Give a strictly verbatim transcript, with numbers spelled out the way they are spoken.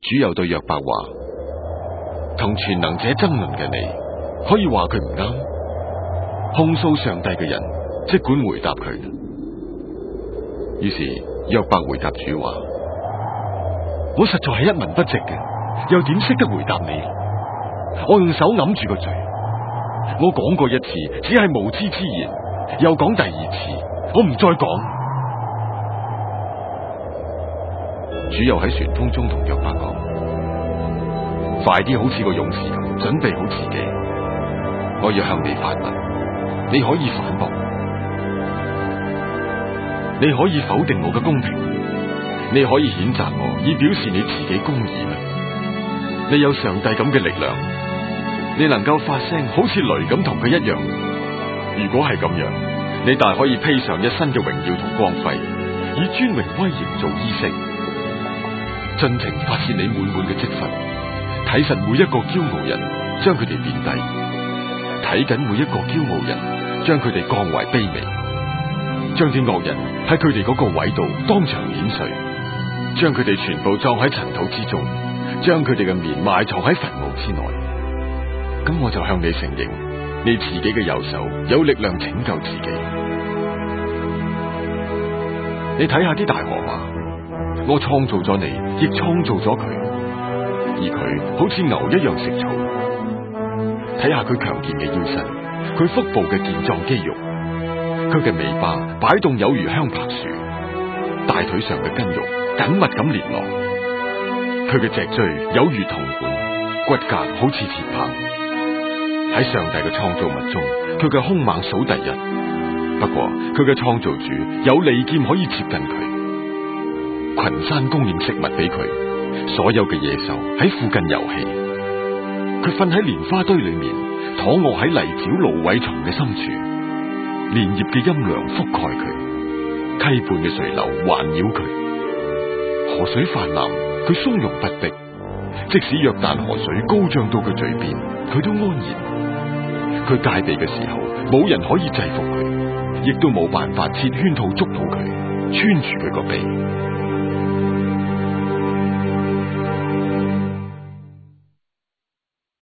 主又對約伯話：同全能者爭論嘅你，可以話佢唔啱。控訴上帝嘅人，即管回答佢。於是約伯回答主話：我實在係一文不值嘅，又點識得回答你？我用手揞住個嘴，我講過一次，只係無知之言，又講第二次，我唔再講。主又喺旋風中同約伯講：快啲好似個勇士咁，準備好自己，我要向你發問，你可以反駁，你可以否定我嘅公平，你可以譴責我，以表示你自己公義咩？你有上帝咁嘅力量，你能夠發聲好似雷咁同佢一樣。如果係咁樣，你大可以披上一身嘅榮耀同光輝，以尊榮威嚴做衣飾，盡情發洩你滿滿嘅積分，睇實每一個驕傲人，將佢哋貶低；睇緊每一個驕傲人，將佢哋降為卑微，將啲惡人喺佢哋嗰個位度當場碾碎，將佢哋全部葬喺塵土之中，將佢哋嘅面埋藏喺墳墓之內。咁我就向你承認，你自己嘅右手有力量拯救自己。你睇下啲大河馬，我創造咗你，亦創造咗佢，而佢好似牛一樣食草。睇下佢強健嘅腰身，佢腹部嘅健壯肌肉，佢嘅尾巴擺動有如香柏樹，大腿上嘅筋肉緊密咁連絡，佢嘅脊椎有如銅管，骨骼好似鐵棒。喺上帝嘅創造物中，佢嘅兇猛數第一。不過佢嘅創造主有利劍可以接近佢，群山供應食物俾佢，所有嘅野獸喺附近遊戲。佢瞓喺蓮花堆裏面，躺臥喺泥沼蘆葦叢嘅深處，蓮葉嘅陰涼覆蓋佢，溪畔嘅水流環繞佢，河水泛濫，佢從容不迫。即使約旦河水高漲到佢嘴邊，佢都安然。佢戒備嘅時候，冇人可以制服佢，亦都冇辦法設圈套捉到佢，穿住佢個鼻。